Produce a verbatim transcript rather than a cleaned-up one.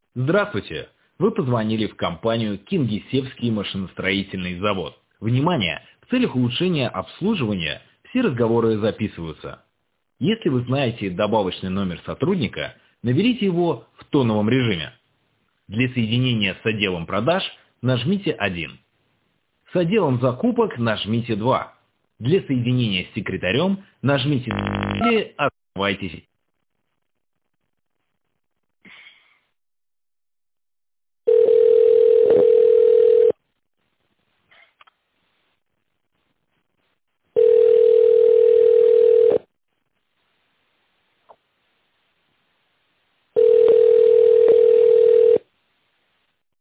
Здравствуйте! Вы позвонили в компанию Кингисеппский машиностроительный завод. Внимание! В целях улучшения обслуживания все разговоры записываются. Если вы знаете добавочный номер сотрудника, наберите его в тоновом режиме. Для соединения с отделом продаж нажмите один. С отделом закупок нажмите два. Для соединения с секретарем нажмите или оставайтесь.